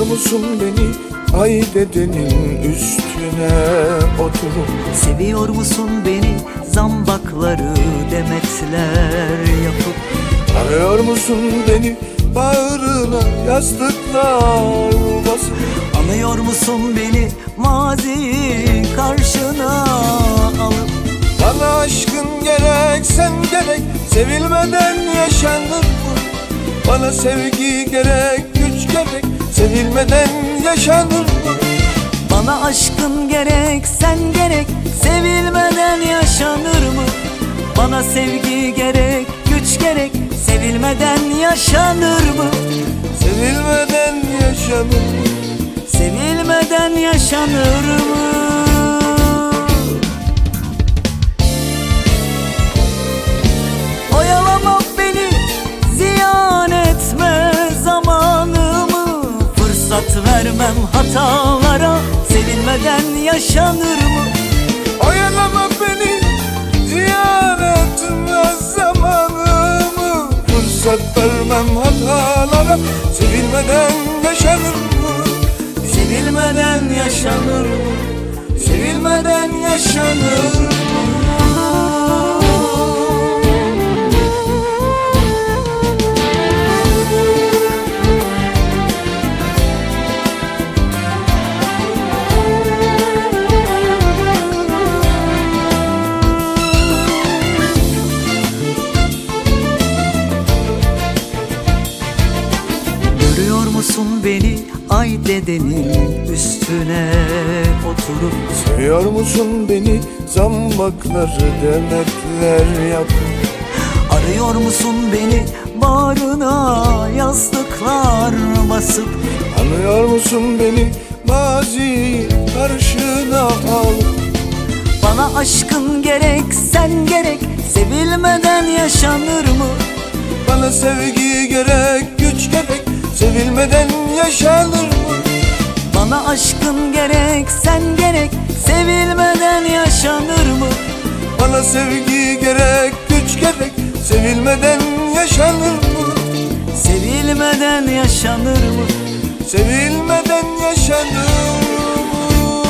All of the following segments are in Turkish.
musun beni ay dedenin üstüne oturup? Seviyor musun beni zambakları demetler yapıp? Arıyor musun beni bağrına yastıklar basıp? Anıyor musun beni maziyi karşına alıp? Bana aşkın gerek, sen gerek, sevilmeden yaşanır mı? Bana sevgi gerek, güç gerek, sevilmeden yaşanır mı? Bana aşkın gerek, sen gerek, sevilmeden yaşanır mı? Bana sevgi gerek, güç gerek, sevilmeden yaşanır mı? Sevilmeden yaşanır mı? Sevilmeden yaşanır mı? Oyalama beni, ziyan etme zamanımı. Fırsat vermem hatalara, sevilmeden yaşanır mı? Oyalama beni, ziyan etme zamanımı. Fırsat vermem hatalara, sevilmeden yaşanır mı? Sevilmeden yaşanır mı? Sevilmeden yaşanır mı? Görüyor musun beni ay dedenin üstüne oturup? Seviyor musun beni zambakları demetler yapıp? Arıyor musun beni bağrına yastıklar basıp? Anıyor musun beni maziyi karşına alıp? Bana aşkın gerek, sen gerek, sevilmeden yaşanır mı? Bana sevgi gerek, güç gerek, sevilmeden yaşanır mı? Bana aşkın gerek, sen gerek, sevilmeden yaşanır mı? Bana sevgi gerek, güç gerek, sevilmeden yaşanır mı? Sevilmeden yaşanır mı? Sevilmeden yaşanır mı?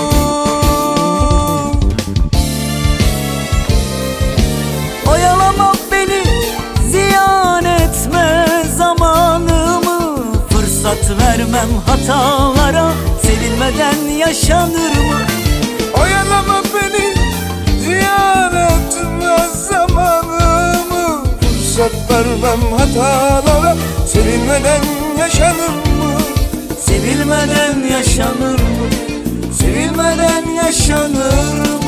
Oyalama beni, ziyan etme zamanımı. Fırsat vermem hatalara, sevilmeden yaşanır mı? Oyalama beni, ziyan etme zamanımı. Fırsat vermem hatalara, sevilmeden yaşanır mı? Sevilmeden yaşanır mı? Sevilmeden yaşanır mı?